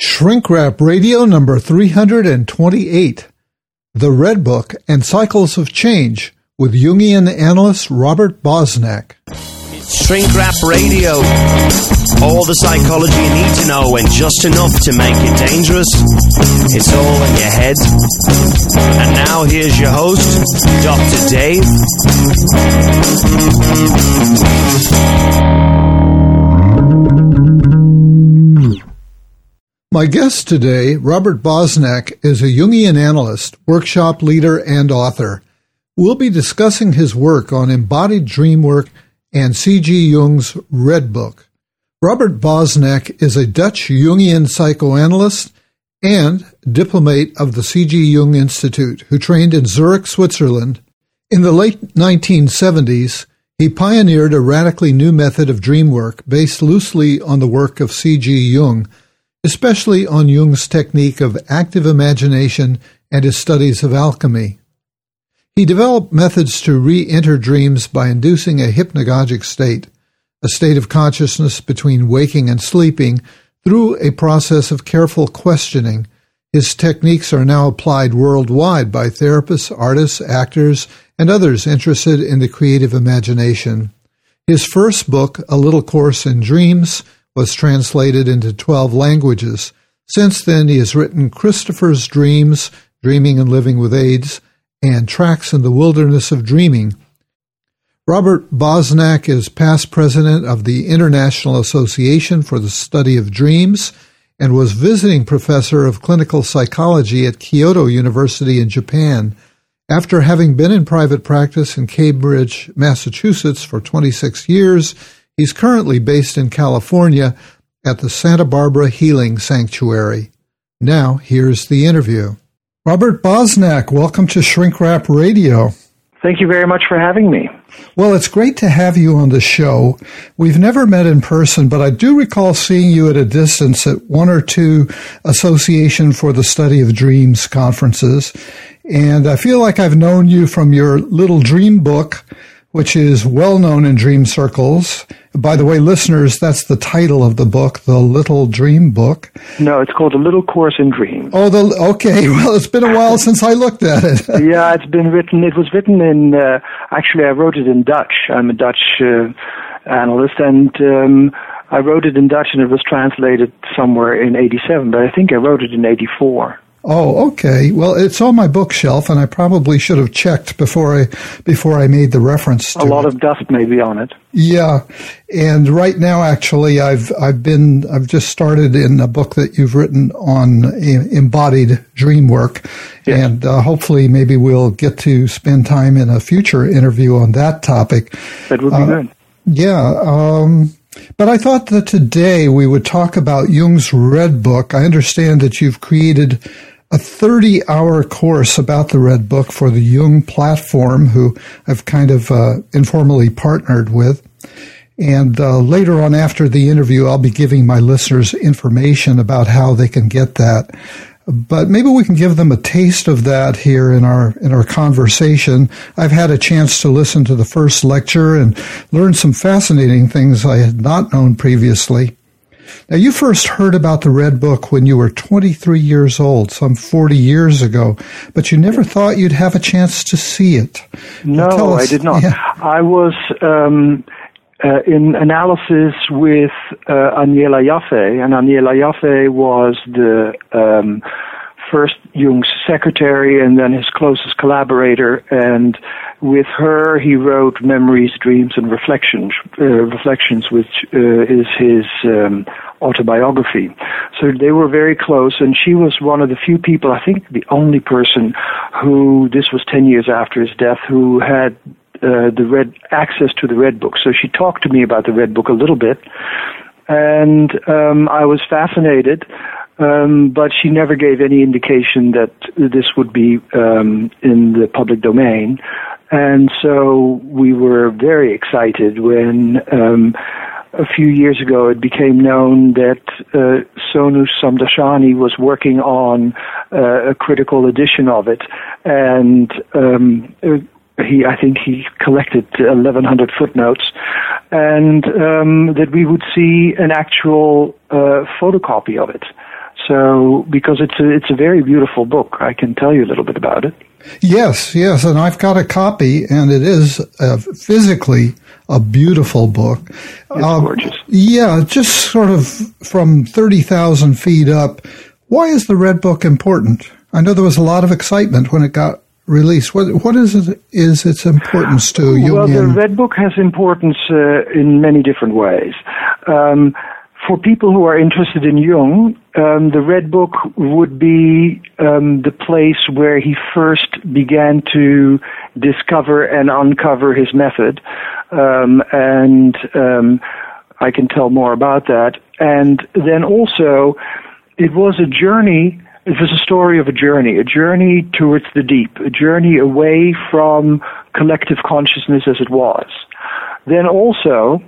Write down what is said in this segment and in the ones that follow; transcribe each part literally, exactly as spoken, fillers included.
Shrink Wrap Radio number three hundred twenty-eight, The Red Book and Cycles of Change with Jungian analyst Robert Bosnak. Shrink Wrap Radio. All the psychology you need to know and just enough to make it dangerous. It's all in your head. And now here's your host, Doctor Dave. My guest today, Robert Bosnak, is a Jungian analyst, workshop leader, and author. We'll be discussing his work on embodied dream work and C G Jung's Red Book. Robert Bosnak is a Dutch Jungian psychoanalyst and diplomate of the C G Jung Institute, who trained in Zurich, Switzerland. In the late nineteen seventies, he pioneered a radically new method of dream work based loosely on the work of C G Jung, especially on Jung's technique of active imagination and his studies of alchemy. He developed methods to re-enter dreams by inducing a hypnagogic state, a state of consciousness between waking and sleeping, through a process of careful questioning. His techniques are now applied worldwide by therapists, artists, actors, and others interested in the creative imagination. His first book, A Little Course in Dreams, was translated into twelve languages. Since then, he has written Christopher's Dreams, Dreaming and Living with AIDS, and Tracks in the Wilderness of Dreaming. Robert Bosnak is past president of the International Association for the Study of Dreams and was visiting professor of clinical psychology at Kyoto University in Japan. After having been in private practice in Cambridge, Massachusetts for twenty-six years, he's currently based in California at the Santa Barbara Healing Sanctuary. Now, here's the interview. Robert Bosnak, welcome to Shrink Wrap Radio. Thank you very much for having me. Well, it's great to have you on the show. We've never met in person, but I do recall seeing you at a distance at one or two Association for the Study of Dreams conferences. And I feel like I've known you from your little dream book, which is well known in dream circles. By the way, listeners, that's the title of the book, The Little Dream Book. No, it's called A Little Course in Dreams. Oh, the okay. Well, it's been a while since I looked at it. Yeah, it's been written. It was written in, uh, actually, I wrote it in Dutch. I'm a Dutch uh, analyst, and um, I wrote it in Dutch, and it was translated somewhere in eighty-seven, but I think I wrote it in eighty-four. Oh, okay. Well, it's on my bookshelf, and I probably should have checked before I before I made the reference to A lot it. of dust may be on it. Yeah, and right now, actually, I've I've been I've just started in a book that you've written on embodied dream work, yes. and uh, hopefully, maybe we'll get to spend time in a future interview on that topic. That would be uh, good. Yeah. Um, But I thought that today we would talk about Jung's Red Book. I understand that you've created a thirty-hour course about the Red Book for the Jung platform, who I've kind of uh, informally partnered with. And uh, later on after the interview, I'll be giving my listeners information about how they can get that. But maybe we can give them a taste of that here in our in our conversation. I've had a chance to listen to the first lecture and learn some fascinating things I had not known previously. Now, you first heard about the Red Book when you were twenty-three years old, some forty years ago, but you never thought you'd have a chance to see it. No, us, I did not. Yeah. I was um, uh, in analysis with uh, Aniela Jaffe, and Aniela Jaffe was the um, first Jung's secretary and then his closest collaborator, and with her he wrote Memories, Dreams, and Reflections, uh, Reflections, which uh, is his um, autobiography. So they were very close, and she was one of the few people, I think the only person who, this was ten years after his death, who had uh, the red access to the Red Book. So she talked to me about the Red Book a little bit, and um, I was fascinated. Um, but she never gave any indication that this would be um, in the public domain. And so we were very excited when um, a few years ago it became known that uh, Sonu Samdashani was working on uh, a critical edition of it. And um, he, I think he collected eleven hundred footnotes, and um, that we would see an actual uh, photocopy of it. so, because it's a, it's a very beautiful book, I can tell you a little bit about it. Yes, yes, and I've got a copy, and it is uh, physically a beautiful book. It's uh, gorgeous. Yeah, just sort of from thirty thousand feet up. Why is the Red Book important? I know there was a lot of excitement when it got released. What, what is it, is its importance to Jungian? Well, the Red Book has importance uh, in many different ways. Um, For people who are interested in Jung, um, the Red Book would be um, the place where he first began to discover and uncover his method, um, and um, I can tell more about that. And then also, it was a journey, it was a story of a journey, a journey towards the deep, a journey away from collective consciousness as it was. Then also,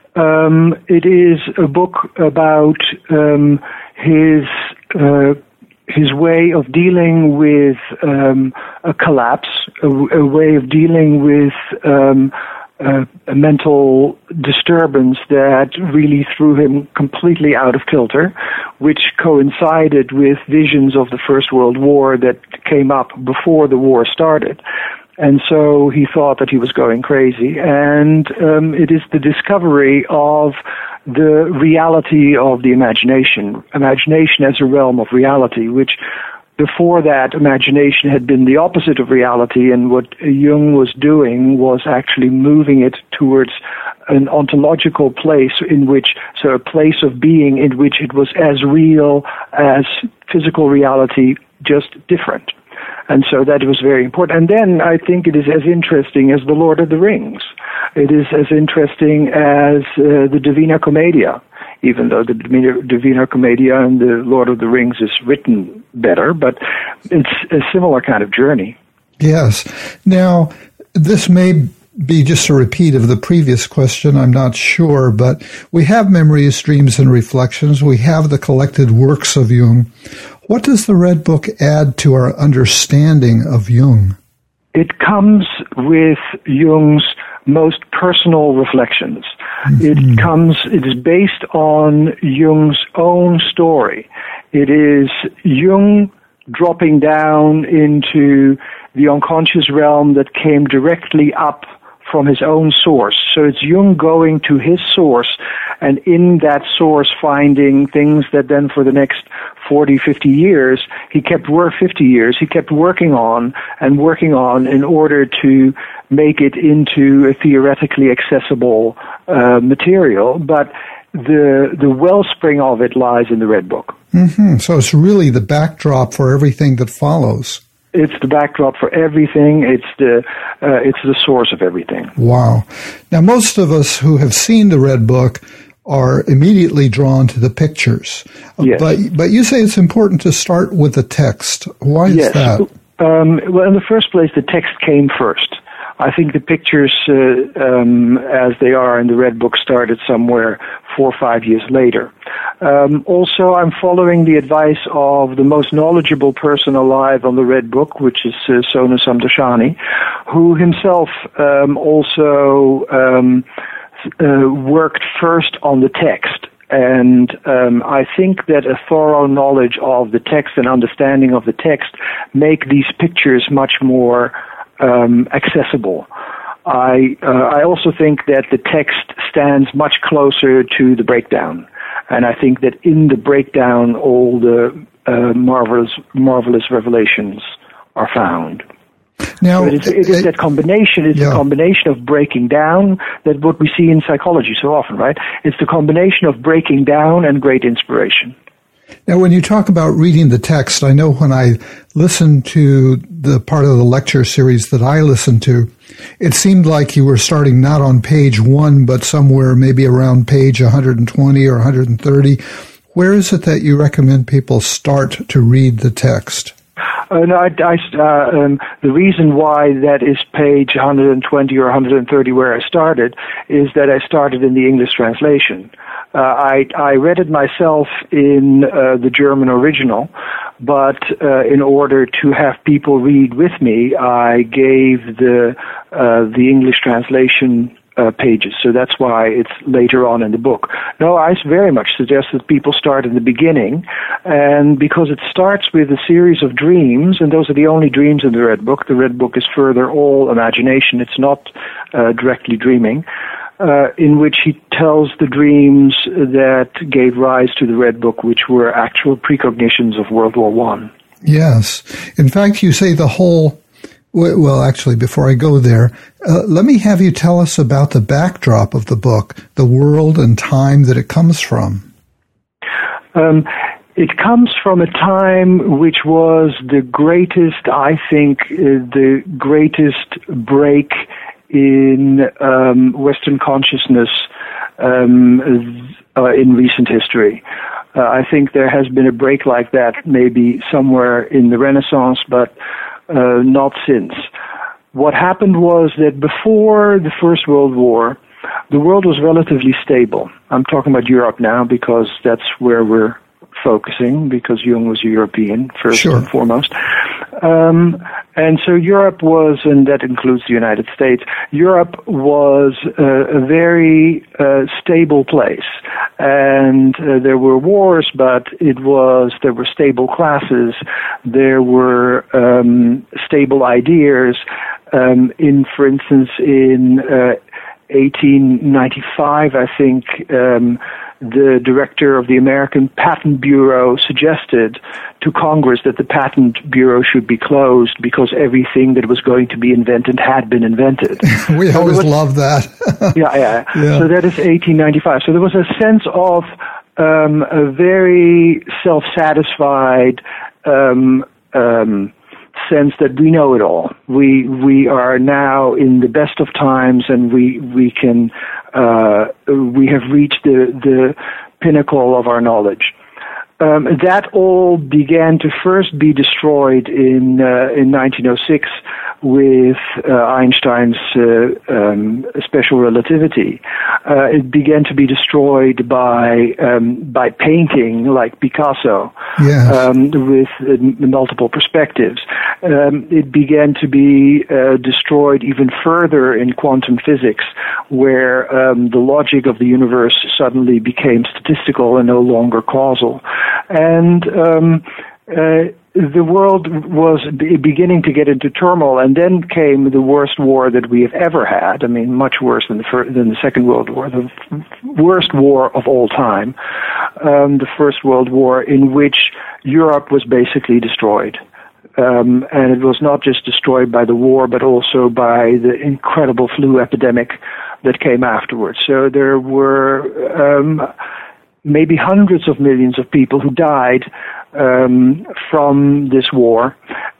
Um, it is a book about um, his uh, his way of dealing with um, a collapse, a, a way of dealing with um, a, a mental disturbance that really threw him completely out of kilter, which coincided with visions of the First World War that came up before the war started. And so he thought that he was going crazy. And um, it is the discovery of the reality of the imagination, imagination as a realm of reality, which before that, imagination had been the opposite of reality. And what Jung was doing was actually moving it towards an ontological place in which, so a place of being in which it was as real as physical reality, just different. And so that was very important. And then I think it is as interesting as The Lord of the Rings. It is as interesting as uh, the Divina Commedia, even though the Divina Commedia and the Lord of the Rings is written better, but it's a similar kind of journey. Yes. Now, this may be just a repeat of the previous question, I'm not sure, but we have memories, dreams, and reflections. We have the collected works of Jung. What does the Red Book add to our understanding of Jung? It comes with Jung's most personal reflections. Mm-hmm. It comes, it is based on Jung's own story. It is Jung dropping down into the unconscious realm that came directly up from his own source. So it's Jung going to his source, and in that source finding things that then for the next forty, fifty years, he kept work fifty years, he kept working on and working on in order to make it into a theoretically accessible uh, material. But the the wellspring of it lies in the Red Book. Mm-hmm. So it's really the backdrop for everything that follows. It's the backdrop for everything. It's the uh, it's the source of everything. Wow. Now, most of us who have seen the Red Book are immediately drawn to the pictures. Yes. But but you say it's important to start with the text. Why is yes. that? Um, well, in the first place, the text came first. I think the pictures, uh, um, as they are in the Red Book, started somewhere four or five years later. Um, also, I'm following the advice of the most knowledgeable person alive on the Red Book, which is uh, Sonu Samdashani, who himself um, also um, uh, worked first on the text. And um, I think that a thorough knowledge of the text and understanding of the text make these pictures much more um, accessible. I uh, I also think that the text stands much closer to the breakdown, and I think that in the breakdown all the uh, marvelous marvelous revelations are found. Now, so it is, it is that combination. It's yeah. the combination of breaking down that what we see in psychology so often, right? It's the combination of breaking down and great inspiration. Now, when you talk about reading the text, I know when I listened to the part of the lecture series that I listened to, it seemed like you were starting not on page one, but somewhere maybe around page one hundred twenty or one hundred thirty. Where is it that you recommend people start to read the text? Uh, no, I, I, uh, um, the reason why that is page one hundred twenty or one hundred thirty where I started is that I started in the English translation. Uh, I, I read it myself in uh, the German original, but uh, in order to have people read with me, I gave the uh, the English translation uh, pages. So that's why it's later on in the book. No, I very much suggest that people start in the beginning, and because it starts with a series of dreams, and those are the only dreams in the Red Book. The Red Book is further all imagination. It's not uh, directly dreaming. Uh, in which he tells the dreams that gave rise to the Red Book, which were actual precognitions of World War One. Yes. In fact, you say the whole, well, actually, before I go there, uh, let me have you tell us about the backdrop of the book, the world and time that it comes from. Um, it comes from a time which was the greatest, I think, uh, the greatest break in um, Western consciousness um, uh, in recent history. Uh, I think there has been a break like that maybe somewhere in the Renaissance, but uh, not since. What happened was that before the First World War, the world was relatively stable. I'm talking about Europe now because that's where we're focusing, because Jung was a European, first sure. and foremost. Um, and so Europe was, and that includes the United States, Europe was uh, a very uh, stable place. And uh, there were wars, but it was, there were stable classes, there were um, stable ideas. Um, in, for instance, in uh, eighteen ninety-five, I think, um, the director of the American Patent Bureau suggested to Congress that the Patent Bureau should be closed because everything that was going to be invented had been invented. We so always was, love that. yeah, yeah, yeah. So that is eighteen ninety-five. So there was a sense of um, a very self-satisfied um, um, sense that we know it all. We we are now in the best of times, and we we can uh, we have reached the the pinnacle of our knowledge. Um, that all began to first be destroyed in uh, in nineteen oh six with uh, Einstein's uh, um, special relativity. Uh, it began to be destroyed by um, by painting, like Picasso, yes. um, with uh, multiple perspectives. Um, it began to be uh, destroyed even further in quantum physics, where um, the logic of the universe suddenly became statistical and no longer causal. And um, uh, the world was b- beginning to get into turmoil, and then came the worst war that we have ever had. I mean, much worse than the fir- than the Second World War, the f- worst war of all time, um, the First World War, in which Europe was basically destroyed. Um, and it was not just destroyed by the war, but also by the incredible flu epidemic that came afterwards. So there were um, maybe hundreds of millions of people who died um, from this war.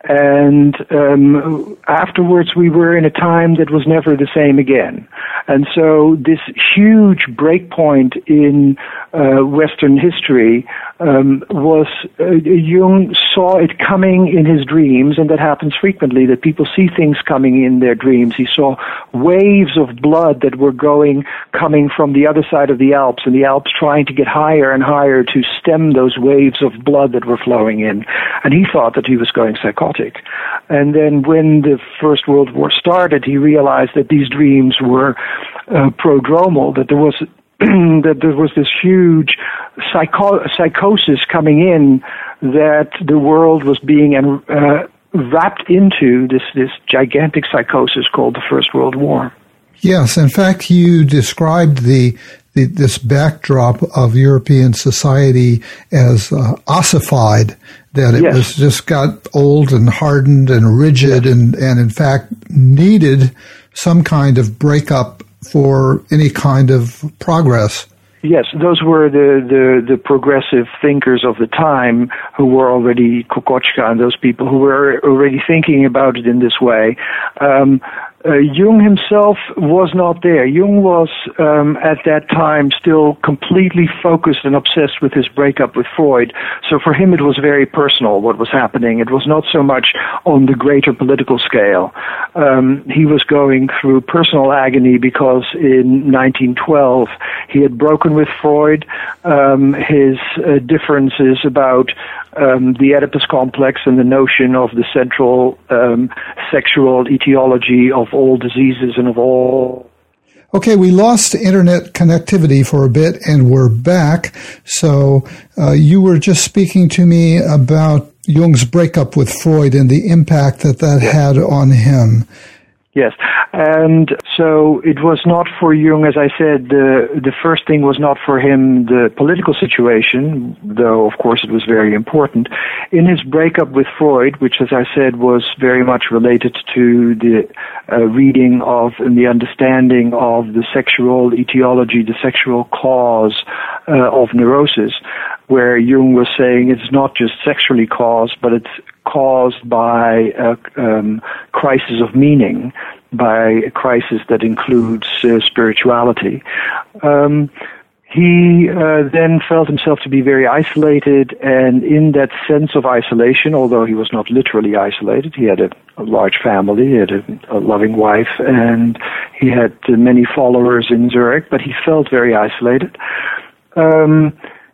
And um, afterwards, we were in a time that was never the same again. And so this huge breakpoint in uh, Western history um, was, uh, Jung saw it coming in his dreams, and that happens frequently, that people see things coming in their dreams. He saw waves of blood that were going, coming from the other side of the Alps, and the Alps trying to get higher and higher to stem those waves of blood that were flowing in. And he thought that he was going psychotic. And then when the First World War started, he realized that these dreams were uh, prodromal, that there was that there was this huge psycho- psychosis coming in, that the world was being uh, wrapped into this, this gigantic psychosis called the First World War. Yes, in fact, you described the, the this backdrop of European society as uh, ossified, that it yes. was just got old and hardened and rigid, yes. and, and in fact needed some kind of breakup for any kind of progress. Yes, those were the, the, the progressive thinkers of the time who were already, Kokoschka and those people who were already thinking about it in this way. Um, Uh, Jung himself was not there. Jung was, um, at that time, still completely focused and obsessed with his breakup with Freud. So for him, it was very personal what was happening. It was not so much on the greater political scale. Um, he was going through personal agony because in nineteen twelve, he had broken with Freud. Um, his uh, differences about um, the Oedipus complex and the notion of the central um, sexual etiology of all diseases and of all Okay, we lost internet connectivity for a bit, and we're back. So uh, you were just speaking to me about Jung's breakup with Freud and the impact that that had on him. Yes, and so it was not for Jung, as I said, the the first thing was not for him the political situation, though of course it was very important. In his breakup with Freud, which as I said was very much related to the uh, reading of and the understanding of the sexual etiology, the sexual cause uh, of neurosis, where Jung was saying it's not just sexually caused, but it's caused by a um, crisis of meaning, by a crisis that includes uh, spirituality. Um, he uh, then felt himself to be very isolated, and in that sense of isolation, although he was not literally isolated, he had a, a large family, he had a, a loving wife, and he had uh, many followers in Zurich, but he felt very isolated. Um,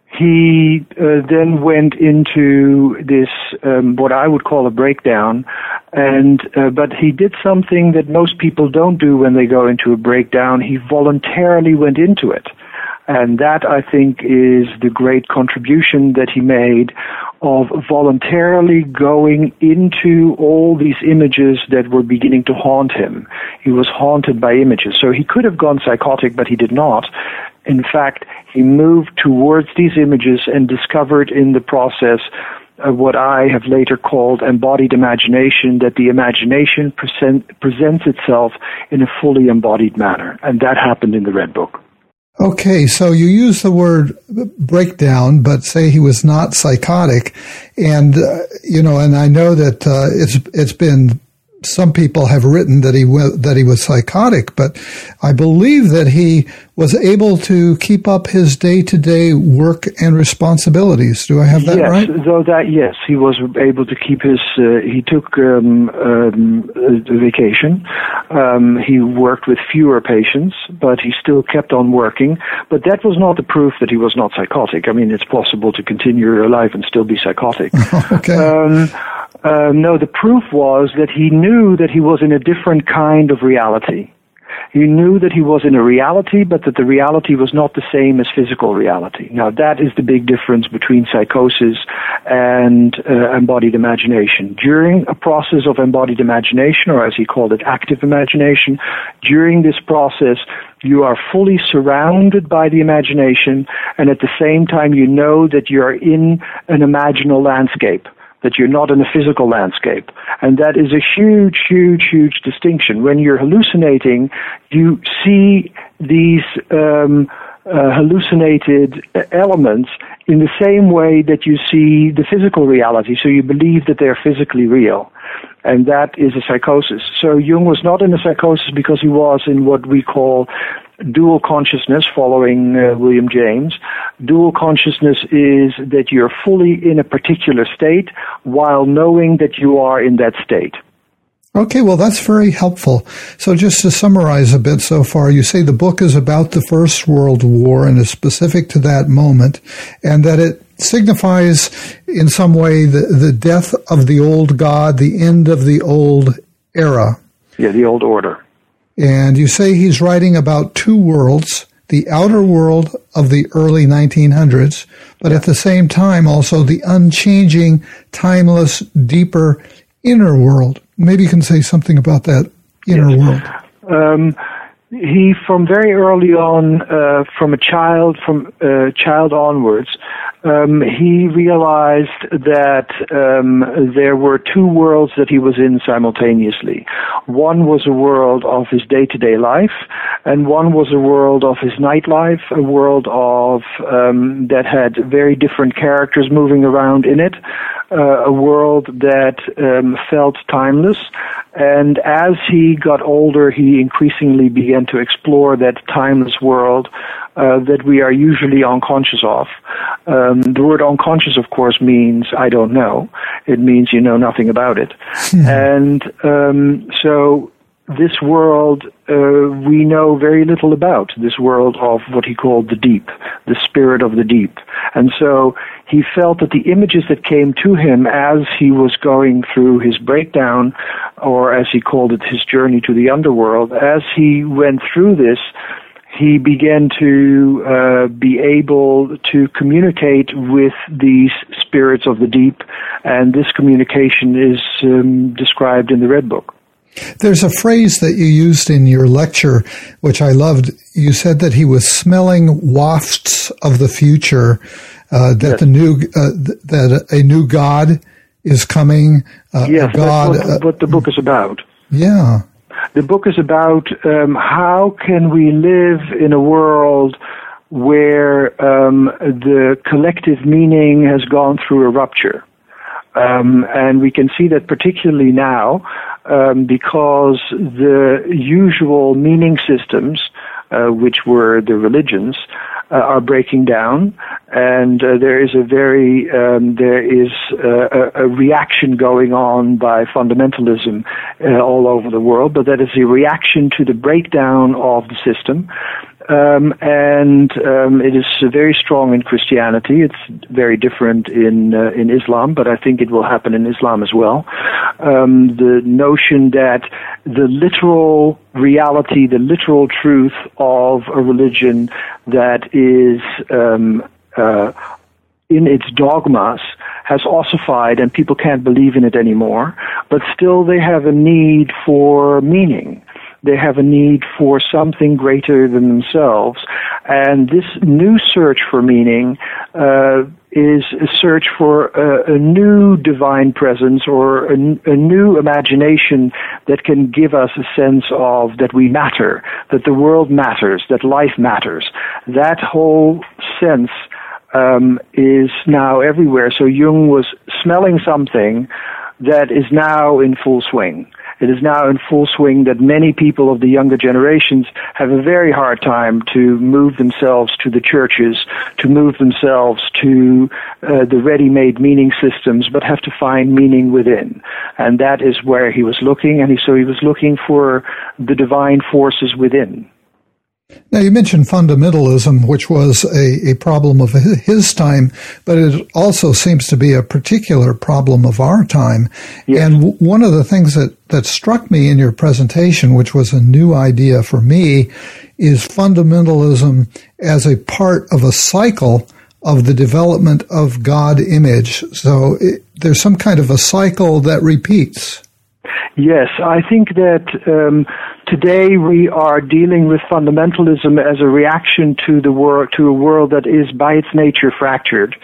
He uh, then went into this, um, what I would call a breakdown, and uh, but he did something that most people don't do when they go into a breakdown. He voluntarily went into it. And that, I think, is the great contribution that he made of voluntarily going into all these images that were beginning to haunt him. He was haunted by images. So he could have gone psychotic, but he did not. In fact, he moved towards these images and discovered in the process uh, what I have later called embodied imagination, that the imagination present, presents itself in a fully embodied manner. And that happened in the Red Book. Okay, so you use the word breakdown, but say he was not psychotic. And, uh, you know, and I know that uh, it's it's been, some people have written that he w- that he was psychotic, but I believe that he was able to keep up his day-to-day work and responsibilities. Do I have that yes, right? Yes, though that, yes, he was able to keep his, uh, he took um, um, a vacation. Um, he worked with fewer patients, but he still kept on working. But that was not the proof that he was not psychotic. I mean, it's possible to continue your life and still be psychotic. Okay. Um, uh, no, the proof was that he knew that he was in a different kind of reality. He knew that he was in a reality, but that the reality was not the same as physical reality. Now, that is the big difference between psychosis and uh, embodied imagination. During a process of embodied imagination, or as he called it, active imagination, during this process, you are fully surrounded by the imagination, and at the same time, you know that you're in an imaginal landscape, that you're not in a physical landscape. And that is a huge, huge, huge distinction. When you're hallucinating, you see these um, uh, hallucinated elements in the same way that you see the physical reality, so you believe that they're physically real. And that is a psychosis. So Jung was not in a psychosis because he was in what we call dual consciousness, following uh, William James. Dual consciousness is that you're fully in a particular state while knowing that you are in that state. Okay, well, that's very helpful. So just to summarize a bit so far, you say the book is about the First World War and is specific to that moment, and that it signifies in some way the, the death of the old God, the end of the old era. Yeah, the old order. And you say he's writing about two worlds, the outer world of the early nineteen hundreds, but at the same time also the unchanging, timeless, deeper inner world. Maybe you can say something about that inner yes. world. Um, he, from very early on, uh, from a child, from uh, child onwards, um, he realized that um, there were two worlds that he was in simultaneously. One was a world of his day-to-day life, and one was a world of his nightlife, a world of um, that had very different characters moving around in it, uh, a world that um, felt timeless. And as he got older, he increasingly began to explore that timeless world uh, that we are usually unconscious of. Um, the word unconscious, of course, means I don't know. It means you know nothing about it. And um, so this world uh, we know very little about, this world of what he called the deep, the spirit of the deep. And so he felt that the images that came to him as he was going through his breakdown, or as he called it, his journey to the underworld, as he went through this, he began to uh, be able to communicate with these spirits of the deep, and this communication is um, described in the Red Book. There's a phrase that you used in your lecture, which I loved. You said that he was smelling wafts of the future, uh, that yes. the new uh, th- that a new God is coming. Uh, yes, God, that's what, uh, what the book is about. Yeah. The book is about um, how can we live in a world where um, the collective meaning has gone through a rupture. Um, and we can see that particularly now um, because the usual meaning systems, uh, which were the religions, uh, are breaking down, and uh, there is a very um, there is uh, a, a reaction going on by fundamentalism uh, all over the world, but that is a reaction to the breakdown of the system. Um, and um, it is uh, very strong in Christianity. It's very different in uh, in Islam, but I think it will happen in Islam as well. Um, the notion that the literal reality, the literal truth of a religion that is um, uh, in its dogmas has ossified and people can't believe in it anymore, but still they have a need for meaning. They have a need for something greater than themselves. And this new search for meaning uh, is a search for a, a new divine presence or a, a new imagination that can give us a sense of that we matter, that the world matters, that life matters. That whole sense um, is now everywhere. So Jung was smelling something that is now in full swing. It is now in full swing that many people of the younger generations have a very hard time to move themselves to the churches, to move themselves to uh, the ready-made meaning systems, but have to find meaning within. And that is where he was looking, and he, so he was looking for the divine forces within. Now, you mentioned fundamentalism, which was a, a problem of his time, but it also seems to be a particular problem of our time. Yes. And w- one of the things that, that struck me in your presentation, which was a new idea for me, is fundamentalism as a part of a cycle of the development of God image. So it, there's some kind of a cycle that repeats. Yes, I think that um, today we are dealing with fundamentalism as a reaction to the world, to a world that is by its nature fractured.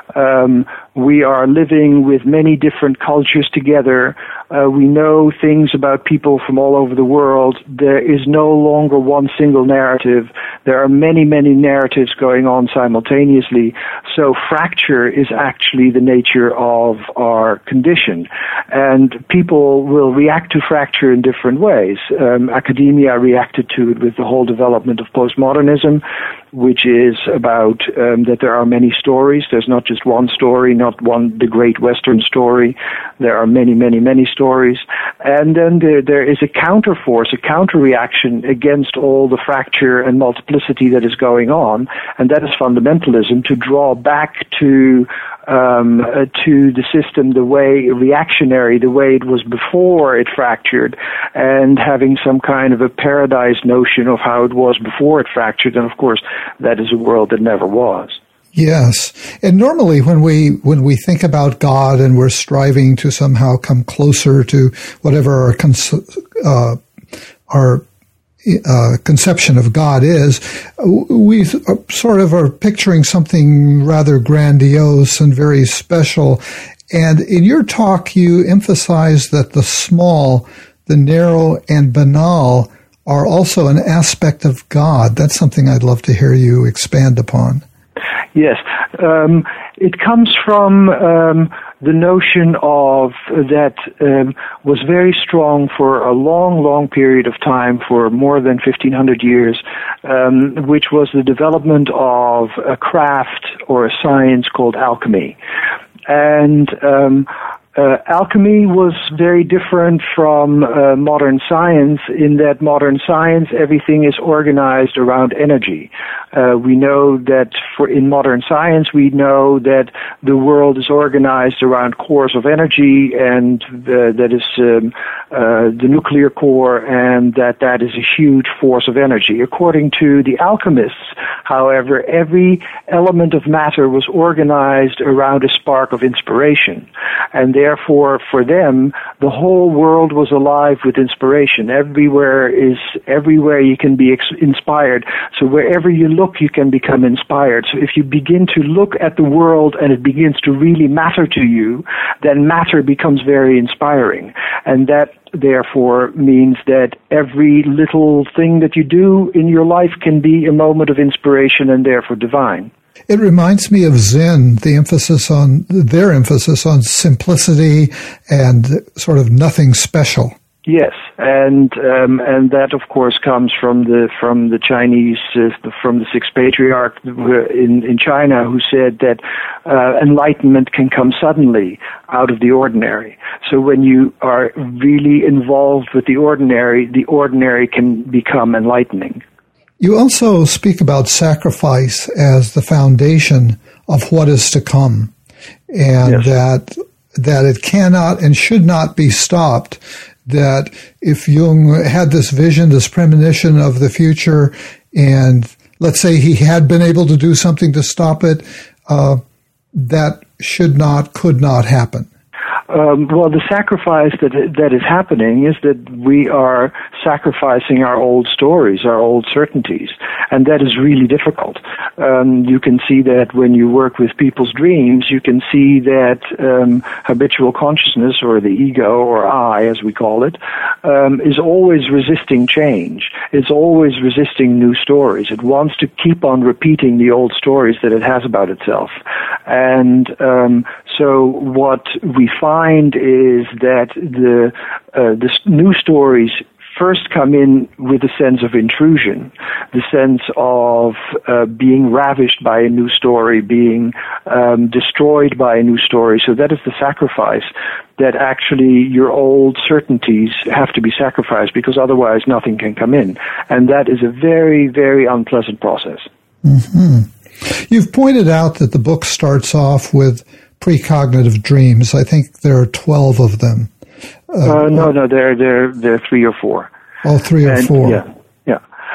Um, we are living with many different cultures together. Uh, we know things about people from all over the world. There is no longer one single narrative. There are many, many narratives going on simultaneously. So fracture is actually the nature of our condition. And people will react to fracture in different ways. Um, academia reacted to it with the whole development of postmodernism, which is about um, that there are many stories. There's not just one story, not one, the great Western story. There are many, many, many stories. And then there, there is a counterforce, a counter-reaction against all the fracture and multiplicity that is going on, and that is fundamentalism, to draw back to um, uh, to the system the way reactionary, the way it was before it fractured, and having some kind of a paradise notion of how it was before it fractured. And of course, that is a world that never was. Yes. And normally when we when we think about God and we're striving to somehow come closer to whatever our cons- uh, our uh, conception of God is, we sort of are picturing something rather grandiose and very special. And in your talk, you emphasize that the small, the narrow, and banal are also an aspect of God. That's something I'd love to hear you expand upon. Yes, um, it comes from um, the notion of that um, was very strong for a long, long period of time, for more than fifteen hundred years, um, which was the development of a craft or a science called alchemy. And um, uh, alchemy was very different from uh, modern science in that modern science, everything is organized around energy. Uh, we know that for in modern science, we know that the world is organized around cores of energy, and the, that is um, uh, the nuclear core, and that that is a huge force of energy. According to the alchemists, however, every element of matter was organized around a spark of inspiration. And therefore, for them, the whole world was alive with inspiration. Everywhere is, everywhere you can be ex- inspired. So wherever you look, you can become inspired. So if you begin to look at the world and it begins to really matter to you, then matter becomes very inspiring. And that therefore means that every little thing that you do in your life can be a moment of inspiration and therefore divine. It reminds me of Zen, the emphasis on, their emphasis on simplicity and sort of nothing special. Yes, and um, and that of course comes from the from the Chinese uh, from the sixth patriarch in in China, who said that uh, enlightenment can come suddenly out of the ordinary. So when you are really involved with the ordinary, the ordinary can become enlightening. You also speak about sacrifice as the foundation of what is to come, and yes. that that it cannot and should not be stopped. That if Jung had this vision, this premonition of the future, and let's say he had been able to do something to stop it, uh, that should not, could not happen. Um, well, the sacrifice that that is happening is that we are sacrificing our old stories, our old certainties, and that is really difficult. Um, you can see that when you work with people's dreams, you can see that um, habitual consciousness, or the ego, or I, as we call it, um, is always resisting change. It's always resisting new stories. It wants to keep on repeating the old stories that it has about itself. And um, so what we find is that the uh, the new stories first come in with a sense of intrusion, the sense of uh, being ravished by a new story, being um, destroyed by a new story. So that is the sacrifice, that actually your old certainties have to be sacrificed, because otherwise nothing can come in. And that is a very, very unpleasant process. Mm-hmm. You've pointed out that the book starts off with precognitive dreams. I think there are twelve of them. Uh, uh, no, no, there, there, there are three or four. Oh, three or and, four. Yeah, yeah,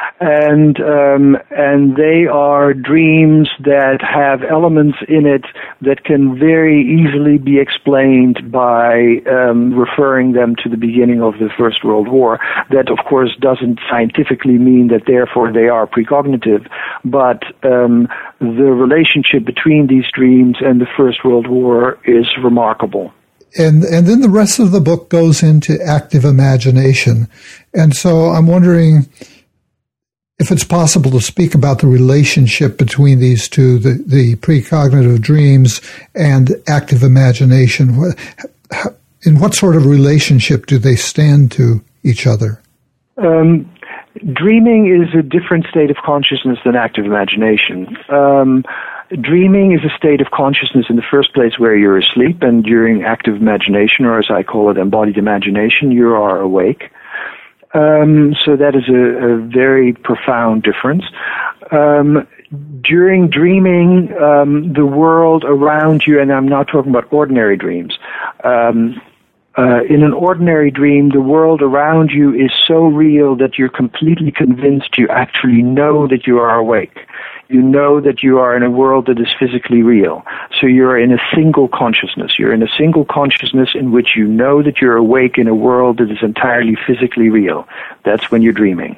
and um, and they are dreams that have elements in it that can very easily be explained by um, referring them to the beginning of the First World War. That, of course, doesn't scientifically mean that therefore they are precognitive, but um, the relationship between these dreams and the First World War is remarkable. And and then the rest of the book goes into active imagination. And so I'm wondering if it's possible to speak about the relationship between these two, the, the precognitive dreams and active imagination. In what sort of relationship do they stand to each other? Um, dreaming is a different state of consciousness than active imagination. Um Dreaming is a state of consciousness in the first place where you're asleep, and during active imagination, or as I call it, embodied imagination, you are awake. Um, so that is a, a very profound difference. Um, during dreaming, um, the world around you, and I'm not talking about ordinary dreams, um, Uh, in an ordinary dream, the world around you is so real that you're completely convinced you actually know that you are awake. You know that you are in a world that is physically real. So you're in a single consciousness. You're in a single consciousness in which you know that you're awake in a world that is entirely physically real. That's when you're dreaming.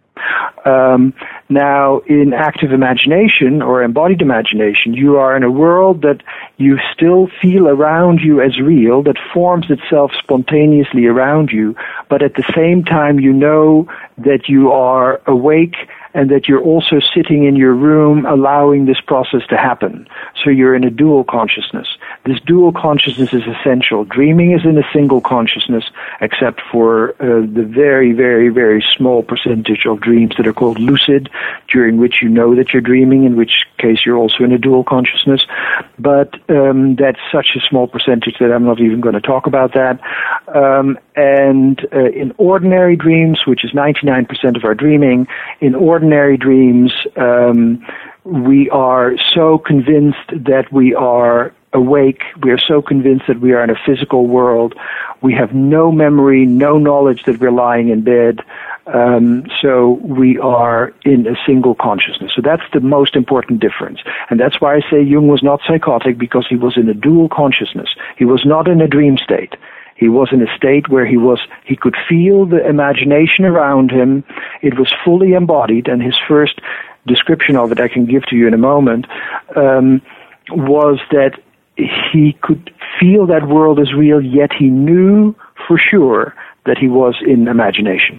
Um, now, in active imagination or embodied imagination, you are in a world that you still feel around you as real, that forms itself spontaneously around you, but at the same time you know that you are awake and that you're also sitting in your room allowing this process to happen. So you're in a dual consciousness. This dual consciousness is essential. Dreaming is in a single consciousness, except for uh, the very, very, very small percentage of dreams that are called lucid, during which you know that you're dreaming, in which case you're also in a dual consciousness. But um, that's such a small percentage that I'm not even going to talk about that. Um, and uh, in ordinary dreams, which is ninety-nine percent of our dreaming, in ordinary dreams, um, we are so convinced that we are awake, we are so convinced that we are in a physical world, we have no memory, no knowledge that we're lying in bed, um, so we are in a single consciousness. So that's the most important difference. And that's why I say Jung was not psychotic, because he was in a dual consciousness. He was not in a dream state. He was in a state where he was, he could feel the imagination around him. It was fully embodied, and his first description of it, I can give to you in a moment, um, was that he could feel that world as real, yet he knew for sure that he was in imagination.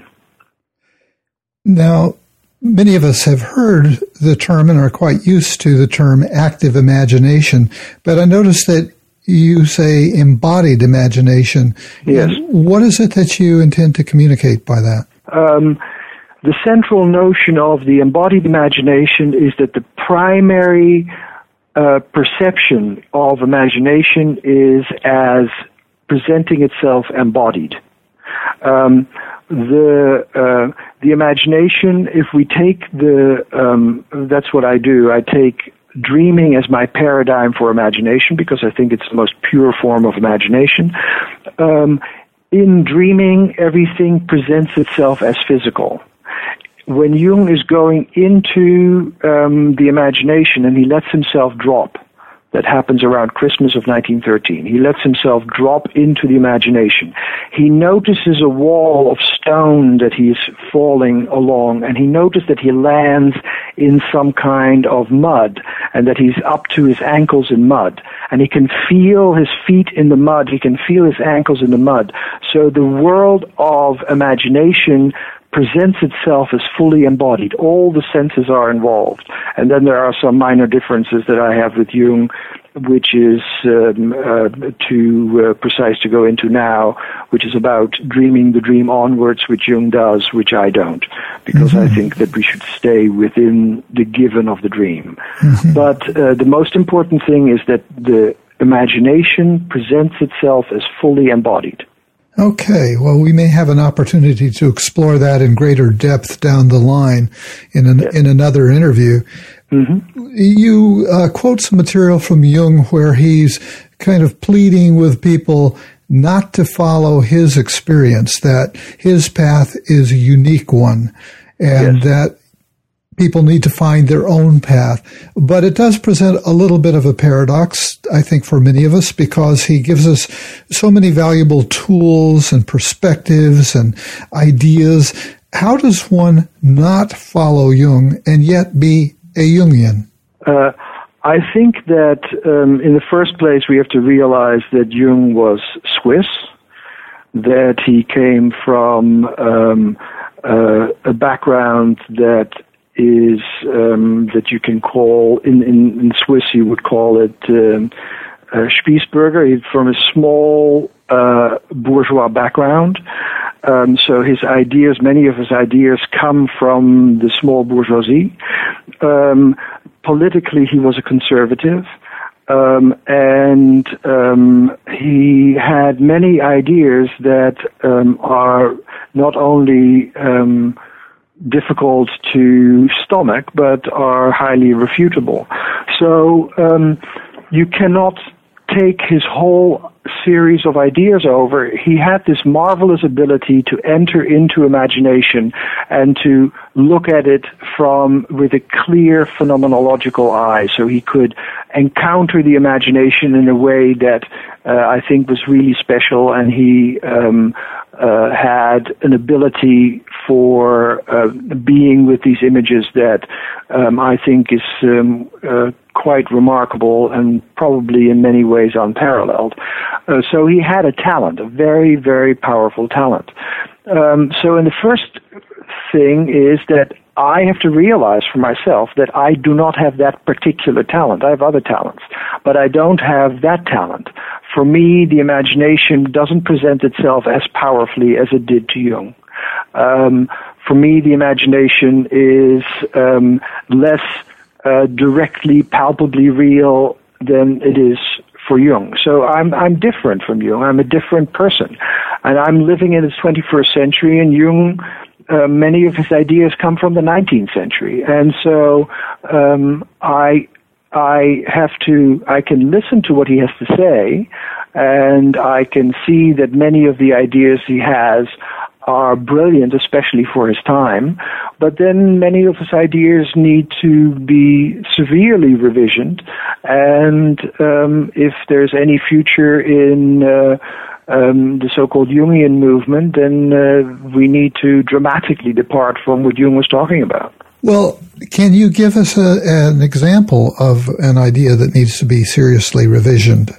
Now, many of us have heard the term and are quite used to the term active imagination, but I noticed that you say embodied imagination. Yes. What is it that you intend to communicate by that? Um, the central notion of the embodied imagination is that the primary uh, perception of imagination is as presenting itself embodied. Um, the uh, the imagination, if we take the, um, that's what I do, I take dreaming as my paradigm for imagination, because I think it's the most pure form of imagination. Um, in dreaming, everything presents itself as physical. When Jung is going into um, the imagination and he lets himself drop, that happens around Christmas of nineteen thirteen. He lets himself drop into the imagination. He notices a wall of stone that he's falling along, and he notices that he lands in some kind of mud, and that he's up to his ankles in mud. And he can feel his feet in the mud. He can feel his ankles in the mud. So the world of imagination presents itself as fully embodied. All the senses are involved. And then there are some minor differences that I have with Jung, which is um, uh, too uh, precise to go into now, which is about dreaming the dream onwards, which Jung does, which I don't, because mm-hmm. I think that we should stay within the given of the dream. Mm-hmm. But uh, the most important thing is that the imagination presents itself as fully embodied. Okay, well, we may have an opportunity to explore that in greater depth down the line in an, yes. in another interview. Mm-hmm. You uh, quote some material from Jung where he's kind of pleading with people not to follow his experience, that his path is a unique one, and yes. that people need to find their own path. But it does present a little bit of a paradox, I think, for many of us, because he gives us so many valuable tools and perspectives and ideas. How does one not follow Jung and yet be a Jungian? Uh, I think that um, in the first place we have to realize that Jung was Swiss, that he came from um, uh, a background that is um, that you can call, in, in, in Swiss you would call it um, uh, Spießbürger. He's from a small uh, bourgeois background. Um, so his ideas, many of his ideas come from the small bourgeoisie. Um, politically he was a conservative. Um, and um, he had many ideas that um, are not only um, difficult to stomach, but are highly refutable. So um, you cannot take his whole series of ideas over. He had this marvelous ability to enter into imagination and to look at it from with a clear phenomenological eye. So he could encounter the imagination in a way that uh, I think was really special, and he um, uh, had an ability for uh, being with these images that um, I think is um, uh, quite remarkable and probably in many ways unparalleled. Uh, so he had a talent, a very, very powerful talent. um, so in the first thing is that I have to realize for myself that I do not have that particular talent. I have other talents, but I don't have that talent. For me, the imagination doesn't present itself as powerfully as it did to Jung. Um, for me, the imagination is um, less uh, directly, palpably real than it is for Jung. So I'm I'm different from Jung. I'm a different person, and I'm living in the twenty-first century. And Jung, uh, many of his ideas come from the nineteenth century, and so um, I I have to I can listen to what he has to say, and I can see that many of the ideas he has are brilliant, especially for his time, but then many of his ideas need to be severely revisioned, and um, if there's any future in uh, um, the so-called Jungian movement, then uh, we need to dramatically depart from what Jung was talking about. Well, can you give us a, an example of an idea that needs to be seriously revisioned?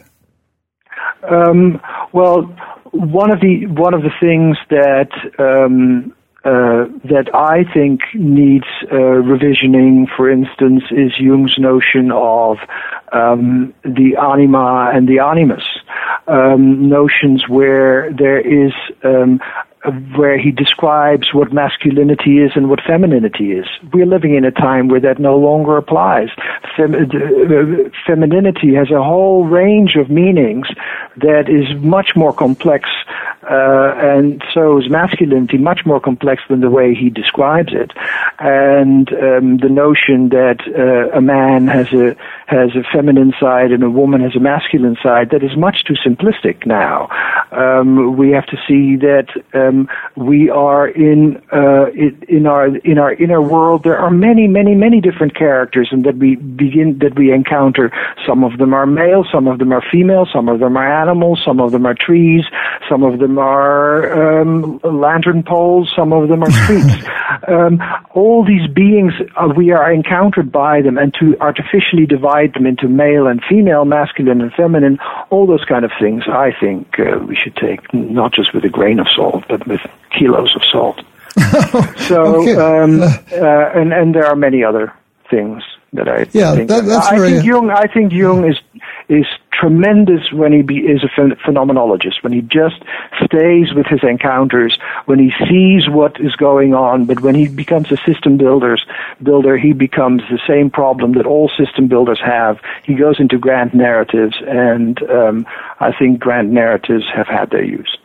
Um, well, One of the one of the things that um, uh, that I think needs uh, revisioning, for instance, is Jung's notion of um, the anima and the animus, um, notions where there is um, where he describes what masculinity is and what femininity is. We're living in a time where that no longer applies. Fem- uh, femininity has a whole range of meanings that is much more complex, uh, and so is masculinity much more complex than the way he describes it. And um, the notion that uh, a man has a has a feminine side and a woman has a masculine side, that is much too simplistic now. Um, we have to see that um, we are in uh, in our in our inner world. There are many, many, many different characters, and that we begin that we encounter. Some of them are male, some of them are female, some of them are animals, some of them are trees, some of them are um, lantern poles, some of them are streets. um, all these beings, uh, we are encountered by them, and to artificially divide them into male and female, masculine and feminine, all those kind of things, I think uh, we should take not just with a grain of salt, but with kilos of salt. so, okay. um, uh, and and there are many other things that I yeah, think. That, that's I very... think Jung. I think Jung is is tremendous when he be, is a phen- phenomenologist. When he just stays with his encounters, when he sees what is going on. But when he becomes a system builders builder, he becomes the same problem that all system builders have. He goes into grand narratives, and um, I think grand narratives have had their use.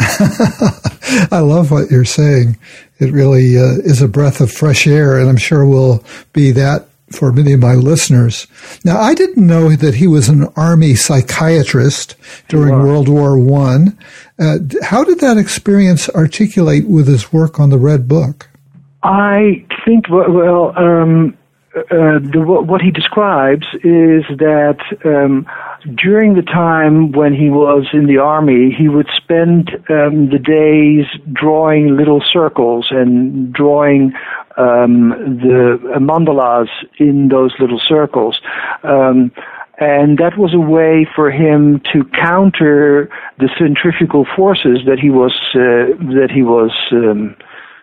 I love what you're saying. It really uh, is a breath of fresh air, and I'm sure will be that for many of my listeners. Now, I didn't know that he was an army psychiatrist during World War One. Uh, how did that experience articulate with his work on the Red Book? I think, well, um, uh, the, what he describes is that um, during the time when he was in the army, he would spend um, the days drawing little circles and drawing um, the mandalas in those little circles. Um, and that was a way for him to counter the centrifugal forces that he was uh, that he was um,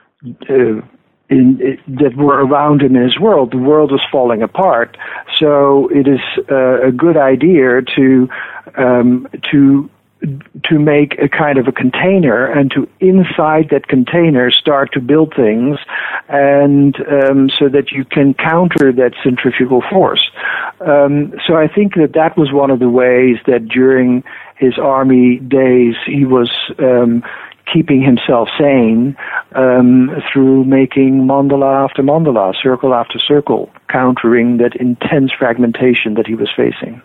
uh, in, it, that were around him in his world. The world was falling apart, so it is uh, a good idea to um, to to make a kind of a container, and to inside that container start to build things, and um, so that you can counter that centrifugal force. Um, so I think that that was one of the ways that during his army days he was um, keeping himself sane um, through making mandala after mandala, circle after circle, countering that intense fragmentation that he was facing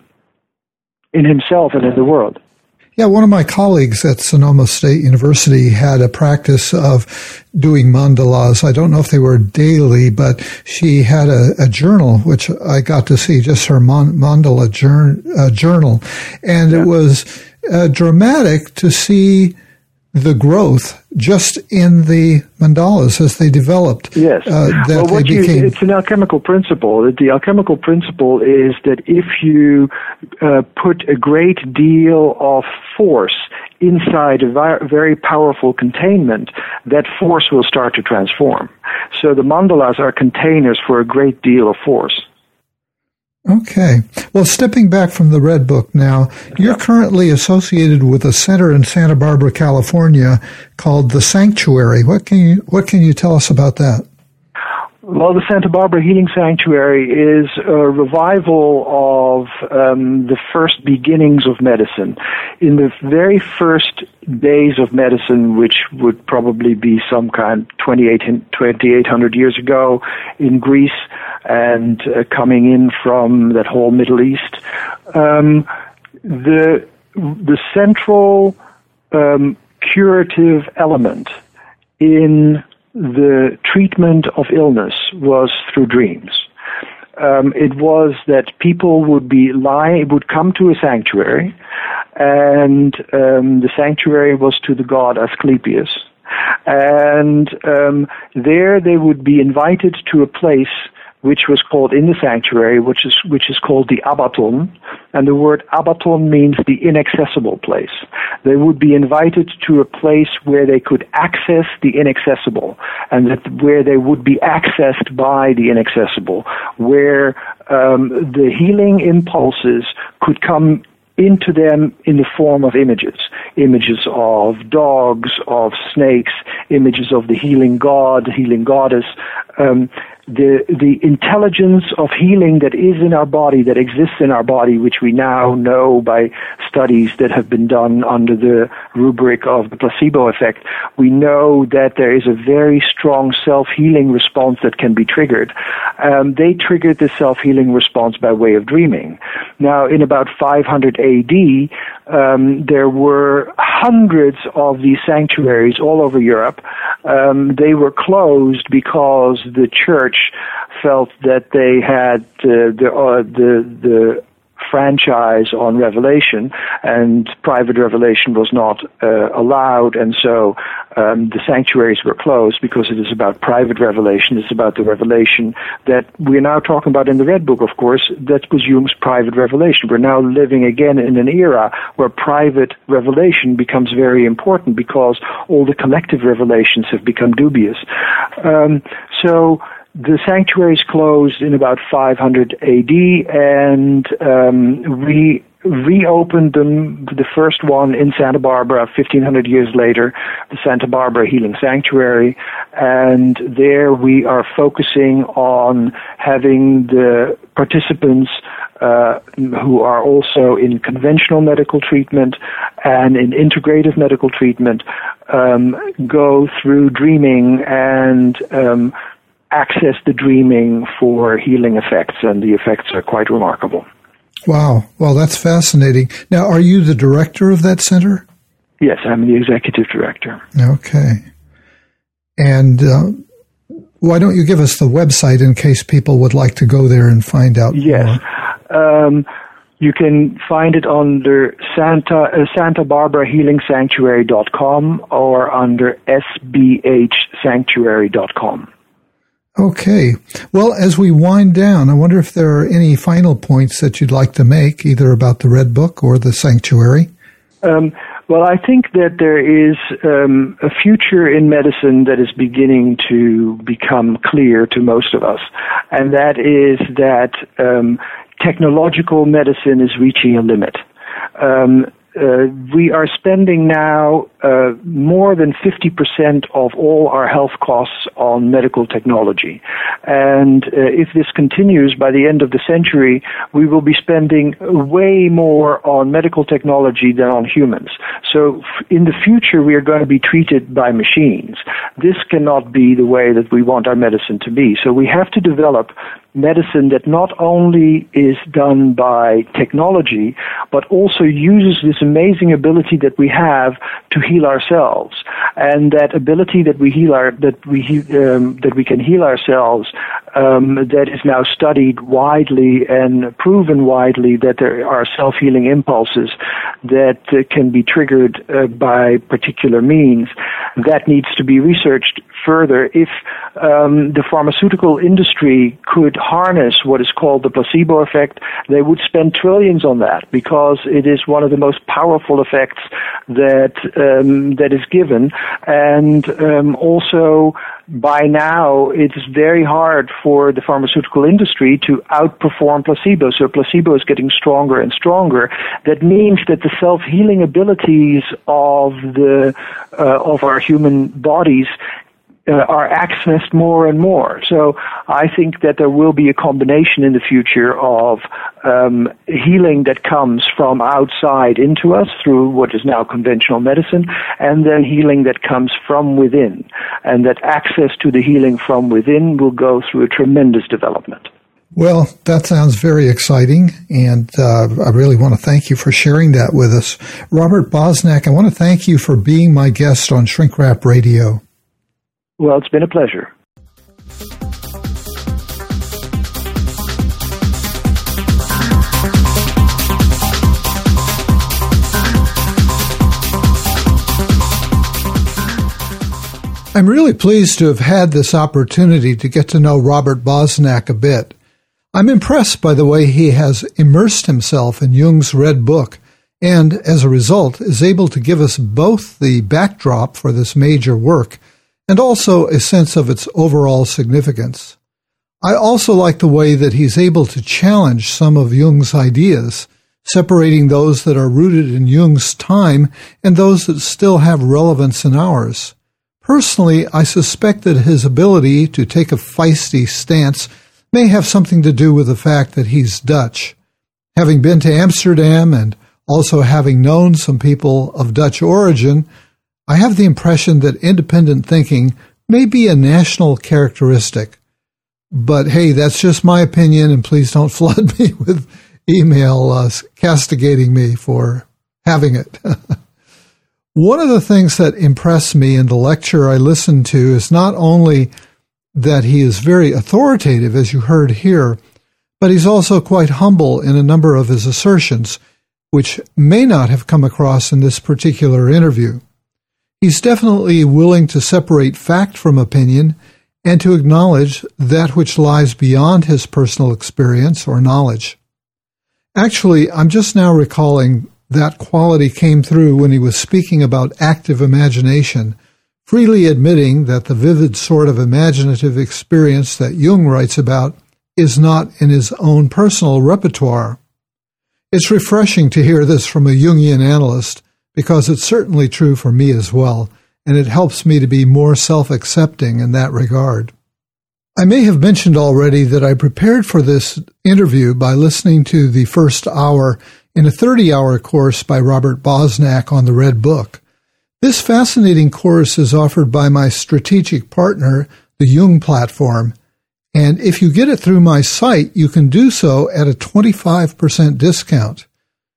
in himself and in the world. Yeah, one of my colleagues at Sonoma State University had a practice of doing mandalas. I don't know if they were daily, but she had a, a journal, which I got to see, just her man, mandala jour, uh, journal. And yeah. It was uh, dramatic to see the growth just in the mandalas as they developed. Yes. Uh, that well, what they you, became... it's an alchemical principle. The alchemical principle is that if you uh, put a great deal of force inside a very powerful containment, that force will start to transform. So the mandalas are containers for a great deal of force. Okay. Well, stepping back from the Red Book now, you're currently associated with a center in Santa Barbara, California called The Sanctuary. What can you, what can you tell us about that? Well, the Santa Barbara Healing Sanctuary is a revival of um, the first beginnings of medicine. In the very first days of medicine, which would probably be some kind twenty-eight hundred years ago in Greece and uh, coming in from that whole Middle East, um, the the central um, curative element in the treatment of illness was through dreams. Um, it was that people would be lying, would come to a sanctuary, and um, the sanctuary was to the god Asclepius, and um, there they would be invited to a place which was called in the sanctuary, which is which is called the Abaton, and the word Abaton means the inaccessible place. They would be invited to a place where they could access the inaccessible, and that where they would be accessed by the inaccessible, where um, the healing impulses could come into them in the form of images, images of dogs, of snakes, images of the healing god, the healing goddess, um, the the intelligence of healing that is in our body, that exists in our body, which we now know by studies that have been done under the rubric of the placebo effect. We know that there is a very strong self-healing response that can be triggered. Um, they triggered the self-healing response by way of dreaming. Now, in about five hundred A D, um, there were hundreds of these sanctuaries all over Europe. Um, they were closed because the church felt that they had uh, the, uh, the the franchise on revelation, and private revelation was not uh, allowed, and so um, the sanctuaries were closed because it is about private revelation. It's about the revelation that we're now talking about in the Red Book, of course, that presumes private revelation. We're now living again in an era where private revelation becomes very important because all the collective revelations have become dubious. Um, so the sanctuaries closed in about five hundred A D, and um, we reopened them, the first one in Santa Barbara fifteen hundred years later, the Santa Barbara Healing Sanctuary, and there we are focusing on having the participants uh, who are also in conventional medical treatment and in integrative medical treatment um, go through dreaming and um, access the dreaming for healing effects, and the effects are quite remarkable. Wow. Well, that's fascinating. Now, are you the director of that center? Yes, I'm the executive director. Okay. And uh, why don't you give us the website in case people would like to go there and find out yes. more? Um, you can find it under Santa, uh, Santa Barbara Healing Sanctuary dot com or under S B H Sanctuary dot com. Okay. Well, as we wind down, I wonder if there are any final points that you'd like to make, either about the Red Book or the Sanctuary. Um, well, I think that there is um, a future in medicine that is beginning to become clear to most of us, and that is that um, technological medicine is reaching a limit. Um, Uh, we are spending now uh, more than fifty percent of all our health costs on medical technology. And uh, if this continues by the end of the century, we will be spending way more on medical technology than on humans. So f- in the future, we are going to be treated by machines. This cannot be the way that we want our medicine to be. So we have to develop medicine that not only is done by technology, but also uses this amazing ability that we have to heal ourselves, and that ability that we heal our that we um, that we can heal ourselves. Um, that is now studied widely and proven widely that there are self-healing impulses that uh, can be triggered uh, by particular means. that needs to be researched further. If um, the pharmaceutical industry could harness what is called the placebo effect, they would spend trillions on that, because it is one of the most powerful effects that um, that is given. And um, also, by now, it is very hard for the pharmaceutical industry to outperform placebo. So placebo is getting stronger and stronger. That means that the self-healing abilities of the uh, of our human bodies Uh, are accessed more and more. So I think that there will be a combination in the future of um, healing that comes from outside into us through what is now conventional medicine, and then healing that comes from within. And that access to the healing from within will go through a tremendous development. Well, that sounds very exciting, and uh, I really want to thank you for sharing that with us. Robert Bosnak, I want to thank you for being my guest on Shrink Rap Radio. Well, it's been a pleasure. I'm really pleased to have had this opportunity to get to know Robert Bosnak a bit. I'm impressed by the way he has immersed himself in Jung's Red Book, and as a result is able to give us both the backdrop for this major work and also a sense of its overall significance. I also like the way that he's able to challenge some of Jung's ideas, separating those that are rooted in Jung's time and those that still have relevance in ours. Personally, I suspect that his ability to take a feisty stance may have something to do with the fact that he's Dutch. Having been to Amsterdam and also having known some people of Dutch origin, I have the impression that independent thinking may be a national characteristic. But hey, that's just my opinion, and please don't flood me with email uh, castigating me for having it. One of the things that impressed me in the lecture I listened to is not only that he is very authoritative, as you heard here, but he's also quite humble in a number of his assertions, which may not have come across in this particular interview. He's definitely willing to separate fact from opinion and to acknowledge that which lies beyond his personal experience or knowledge. Actually, I'm just now recalling that quality came through when he was speaking about active imagination, freely admitting that the vivid sort of imaginative experience that Jung writes about is not in his own personal repertoire. It's refreshing to hear this from a Jungian analyst, because it's certainly true for me as well, and it helps me to be more self-accepting in that regard. I may have mentioned already that I prepared for this interview by listening to the first hour in a thirty-hour course by Robert Bosnak on the Red Book. This fascinating course is offered by my strategic partner, the Jung Platform, and if you get it through my site, you can do so at a twenty-five percent discount.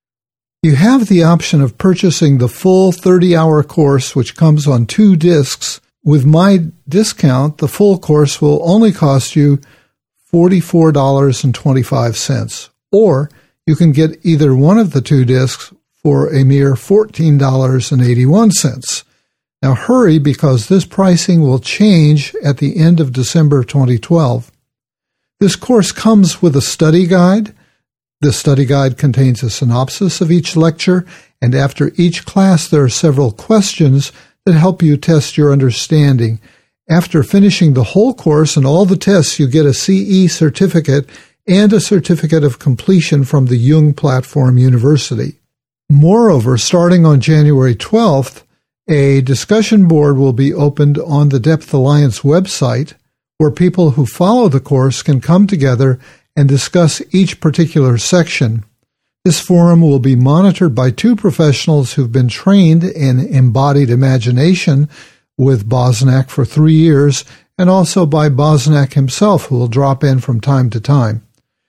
You have the option of purchasing the full thirty-hour course, which comes on two discs. With my discount, the full course will only cost you forty-four dollars and twenty-five cents, or you can get either one of the two discs for a mere fourteen dollars and eighty-one cents. Now hurry, because this pricing will change at the end of December twenty twelve. This course comes with a study guide. The study guide contains a synopsis of each lecture, and after each class there are several questions that help you test your understanding. After finishing the whole course and all the tests, you get a C E certificate and a certificate of completion from the Jung Platform University. Moreover, starting on January twelfth, a discussion board will be opened on the Depth Alliance website, where people who follow the course can come together and discuss each particular section. This forum will be monitored by two professionals who've been trained in embodied imagination with Bosnak for three years, and also by Bosnak himself, who will drop in from time to time.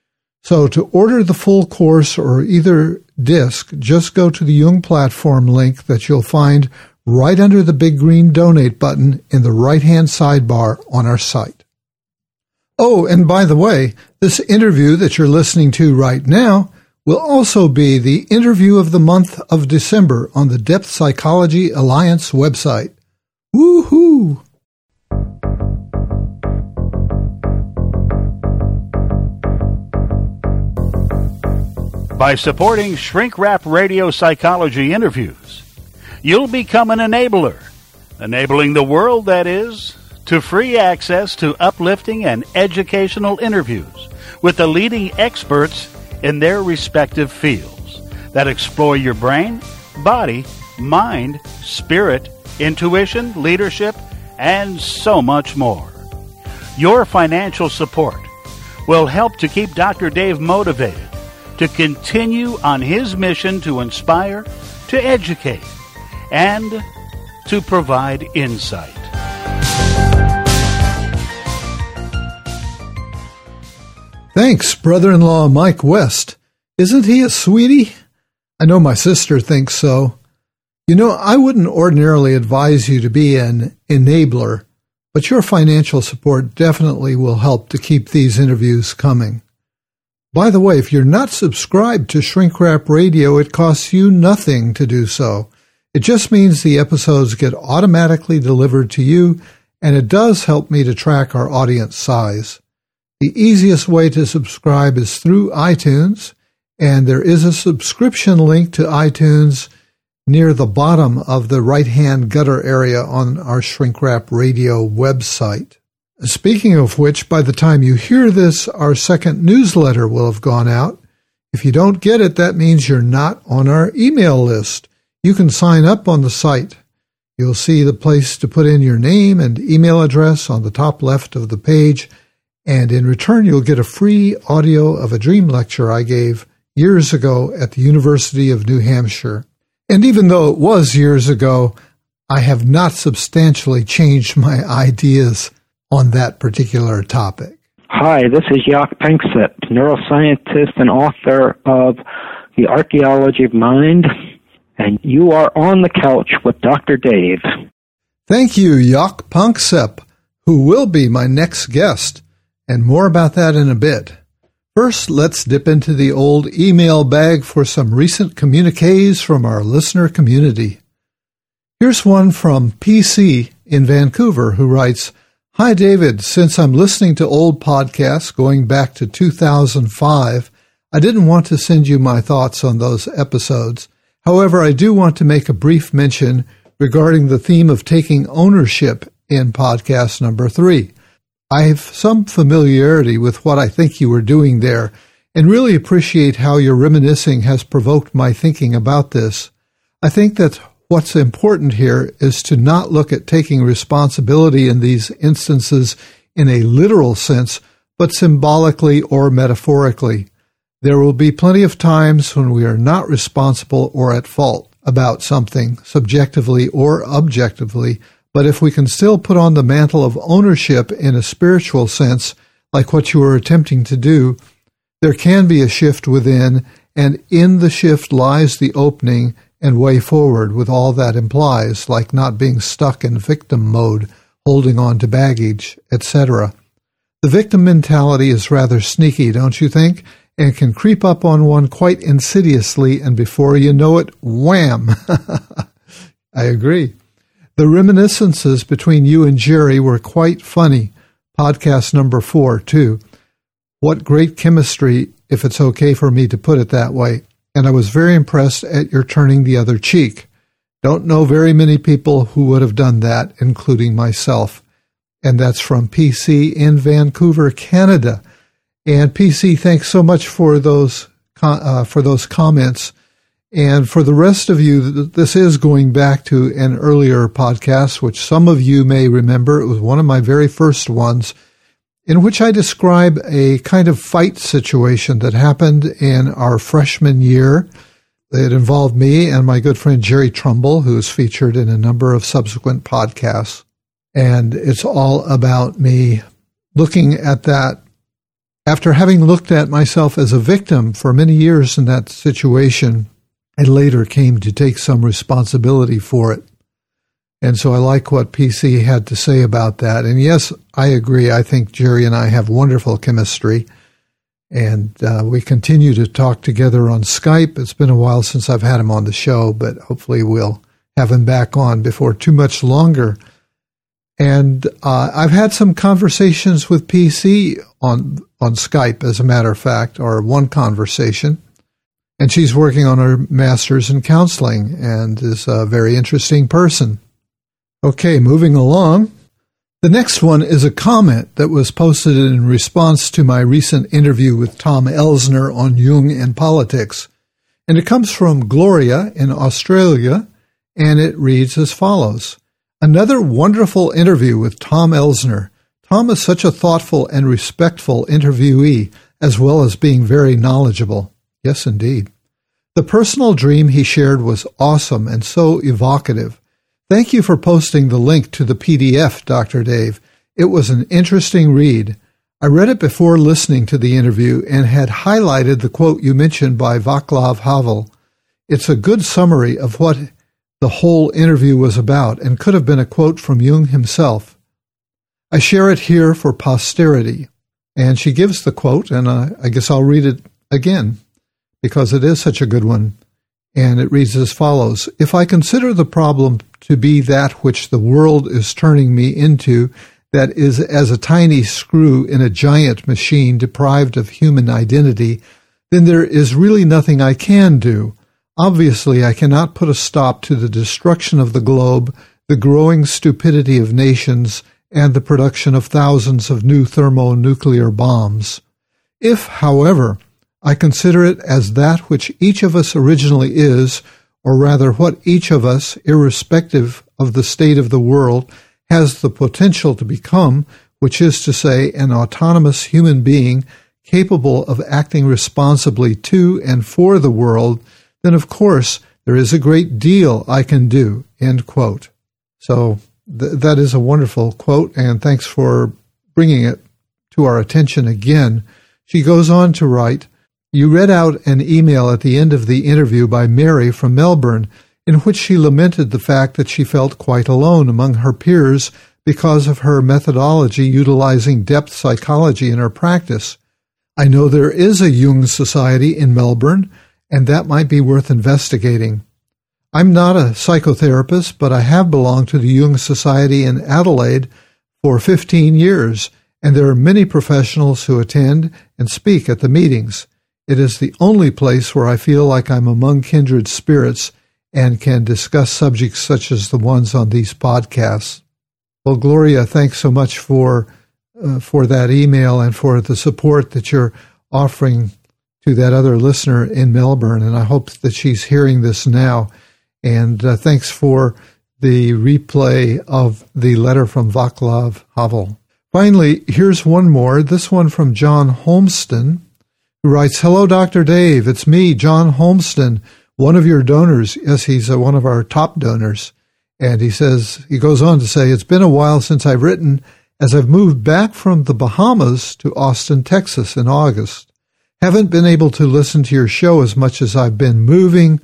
So to order the full course or either disc, just go to the Jung Platform link that you'll find right under the big green donate button in the right-hand sidebar on our site. Oh, and by the way, this interview that you're listening to right now will also be the interview of the month of December on the Depth Psychology Alliance website. Woo! By supporting Shrink Rap Radio Psychology interviews, you'll become an enabler, enabling the world, that is, to free access to uplifting and educational interviews with the leading experts in their respective fields that explore your brain, body, mind, spirit, intuition, leadership, and so much more. Your financial support will help to keep Doctor Dave motivated to continue on his mission to inspire, to educate, and to provide insight. Thanks, brother-in-law Mike West. Isn't he a sweetie? I know my sister thinks so. You know, I wouldn't ordinarily advise you to be an enabler, but your financial support definitely will help to keep these interviews coming. By the way, if you're not subscribed to Shrink Rap Radio, it costs you nothing to do so. It just means the episodes get automatically delivered to you, and it does help me to track our audience size. The easiest way to subscribe is through iTunes, and there is a subscription link to iTunes near the bottom of the right-hand gutter area on our Shrink Rap Radio website. Speaking of which, by the time you hear this, our second newsletter will have gone out. If you don't get it, that means you're not on our email list. You can sign up on the site. You'll see the place to put in your name and email address on the top left of the page, and in return you'll get a free audio of a dream lecture I gave years ago at the University of New Hampshire. And even though it was years ago, I have not substantially changed my ideas on that particular topic. Hi, this is Jaak Panksepp, neuroscientist and author of The Archaeology of Mind, and you are on the couch with Doctor Dave. Thank you, Jaak Panksepp, who will be my next guest, and more about that in a bit. First, let's dip into the old email bag for some recent communiques from our listener community. Here's one from P C in Vancouver who writes, Hi, David. Since I'm listening to old podcasts going back to two thousand five, I didn't want to send you my thoughts on those episodes. However, I do want to make a brief mention regarding the theme of taking ownership in podcast number three. I have some familiarity with what I think you were doing there and really appreciate how your reminiscing has provoked my thinking about this. I think that what's important here is to not look at taking responsibility in these instances in a literal sense, but symbolically or metaphorically. There will be plenty of times when we are not responsible or at fault about something, subjectively or objectively, but if we can still put on the mantle of ownership in a spiritual sense, like what you were attempting to do, there can be a shift within, and in the shift lies the opening and way forward with all that implies, like not being stuck in victim mode, holding on to baggage, et cetera. The victim mentality is rather sneaky, don't you think? And can creep up on one quite insidiously, and before you know it, wham! I agree. The reminiscences between you and Jerry were quite funny. Podcast number four, too. What great chemistry, if it's okay for me to put it that way. And I was very impressed at your turning the other cheek. Don't know very many people who would have done that, including myself. And that's from P C in Vancouver, Canada. And P C, thanks so much for those uh, for those comments. And for the rest of you, this is going back to an earlier podcast, which some of you may remember. It was one of my very first ones, in which I describe a kind of fight situation that happened in our freshman year. It involved me and my good friend Jerry Trumbull, who is featured in a number of subsequent podcasts. And it's all about me looking at that after having looked at myself as a victim for many years in that situation. I later came to take some responsibility for it. And so I like what P C had to say about that. And yes, I agree. I think Jerry and I have wonderful chemistry. And uh, we continue to talk together on Skype. It's been a while since I've had him on the show, but hopefully we'll have him back on before too much longer. And uh, I've had some conversations with P C on, on Skype, as a matter of fact, or one conversation. And she's working on her master's in counseling and is a very interesting person. Okay, moving along. The next one is a comment that was posted in response to my recent interview with Tom Elsner on Jung and politics. And it comes from Gloria in Australia, and it reads as follows. Another wonderful interview with Tom Elsner. Tom is such a thoughtful and respectful interviewee, as well as being very knowledgeable. Yes, indeed. The personal dream he shared was awesome and so evocative. Thank you for posting the link to the P D F, Doctor Dave. It was an interesting read. I read it before listening to the interview and had highlighted the quote you mentioned by Václav Havel. It's a good summary of what the whole interview was about and could have been a quote from Jung himself. I share it here for posterity. And she gives the quote, and uh, I guess I'll read it again because it is such a good one. And it reads as follows. If I consider the problem to be that which the world is turning me into, that is as a tiny screw in a giant machine deprived of human identity, then there is really nothing I can do. Obviously, I cannot put a stop to the destruction of the globe, the growing stupidity of nations, and the production of thousands of new thermonuclear bombs. If, however, I consider it as that which each of us originally is, or rather what each of us, irrespective of the state of the world, has the potential to become, which is to say, an autonomous human being capable of acting responsibly to and for the world, then of course there is a great deal I can do, end quote. So th- that is a wonderful quote, and thanks for bringing it to our attention again. She goes on to write, you read out an email at the end of the interview by Mary from Melbourne, in which she lamented the fact that she felt quite alone among her peers because of her methodology utilizing depth psychology in her practice. I know there is a Jung Society in Melbourne, and that might be worth investigating. I'm not a psychotherapist, but I have belonged to the Jung Society in Adelaide for fifteen years, and there are many professionals who attend and speak at the meetings. It is the only place where I feel like I'm among kindred spirits and can discuss subjects such as the ones on these podcasts. Well, Gloria, thanks so much for uh, for that email and for the support that you're offering to that other listener in Melbourne, and I hope that she's hearing this now. And uh, thanks for the replay of the letter from Václav Havel. Finally, here's one more, this one from John Holmston, who writes, hello, Doctor Dave. It's me, John Holmston, one of your donors. Yes, he's uh, one of our top donors. And he says, he goes on to say, it's been a while since I've written, as I've moved back from the Bahamas to Austin, Texas in August. Haven't been able to listen to your show as much as I've been moving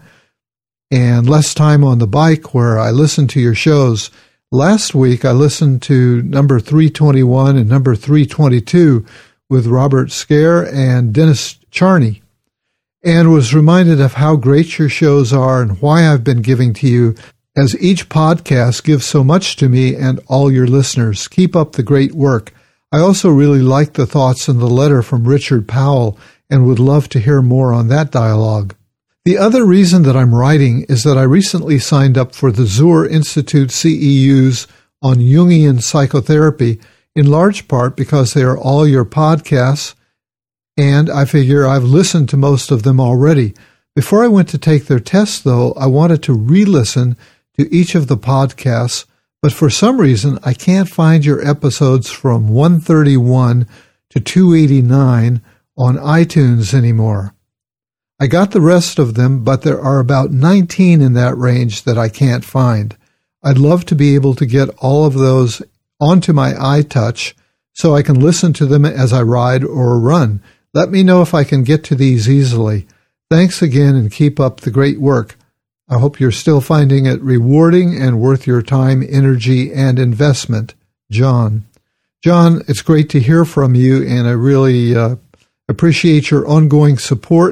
and less time on the bike where I listen to your shows. Last week, I listened to number three twenty-one and number three twenty-two with Robert Scare and Dennis Charney, and was reminded of how great your shows are and why I've been giving to you, as each podcast gives so much to me and all your listeners. Keep up the great work. I also really like the thoughts in the letter from Richard Powell and would love to hear more on that dialogue. The other reason that I'm writing is that I recently signed up for the Zur Institute C E Us on Jungian psychotherapy, in large part because they are all your podcasts, and I figure I've listened to most of them already. Before I went to take their test, though, I wanted to re-listen to each of the podcasts, but for some reason I can't find your episodes from one thirty-one to two eighty-nine on iTunes anymore. I got the rest of them, but there are about nineteen in that range that I can't find. I'd love to be able to get all of those onto my iTouch so I can listen to them as I ride or run. Let me know if I can get to these easily. Thanks again and keep up the great work. I hope you're still finding it rewarding and worth your time, energy, and investment. John. John, it's great to hear from you, and I really uh, appreciate your ongoing support.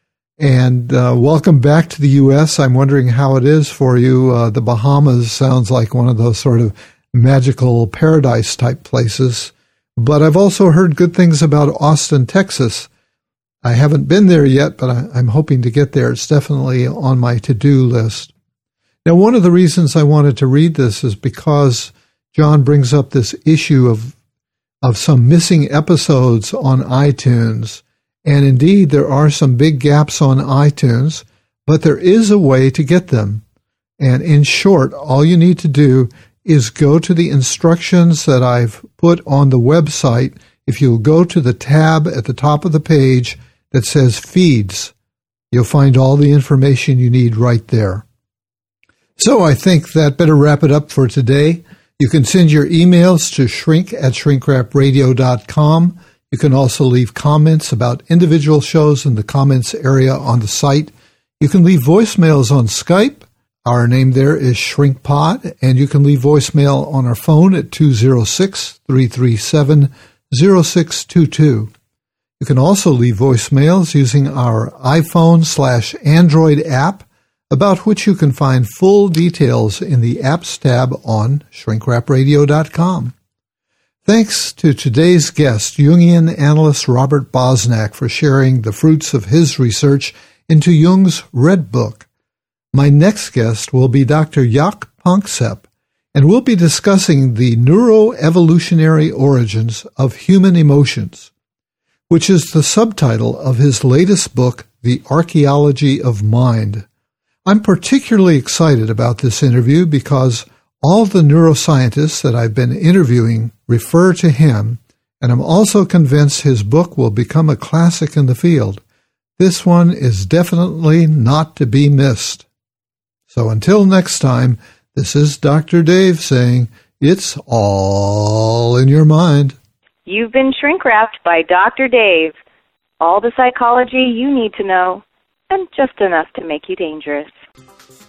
And uh, welcome back to the U S. I'm wondering how it is for you. Uh, the Bahamas sounds like one of those sort of magical paradise-type places. But I've also heard good things about Austin, Texas. I haven't been there yet, but I, I'm hoping to get there. It's definitely on my to-do list. Now, one of the reasons I wanted to read this is because John brings up this issue of of some missing episodes on iTunes. And indeed, there are some big gaps on iTunes, but there is a way to get them. And in short, all you need to do is go to the instructions that I've put on the website. If you'll go to the tab at the top of the page that says Feeds, you'll find all the information you need right there. So I think that better wrap it up for today. You can send your emails to shrink at shrinkrapradio dot com. You can also leave comments about individual shows in the comments area on the site. You can leave voicemails on Skype. Our name there is ShrinkPod, and you can leave voicemail on our phone at two oh six, three three seven, oh six two two. You can also leave voicemails using our iPhone slash Android app, about which you can find full details in the Apps tab on shrink rap radio dot com. Thanks to today's guest, Jungian analyst Robert Bosnak, for sharing the fruits of his research into Jung's Red Book. My next guest will be Doctor Jaak Panksepp, and we'll be discussing the neuroevolutionary origins of human emotions, which is the subtitle of his latest book, The Archaeology of Mind. I'm particularly excited about this interview because all the neuroscientists that I've been interviewing refer to him, and I'm also convinced his book will become a classic in the field. This one is definitely not to be missed. So until next time, this is Doctor Dave saying, it's all in your mind. You've been shrink-wrapped by Doctor Dave. All the psychology you need to know, and just enough to make you dangerous.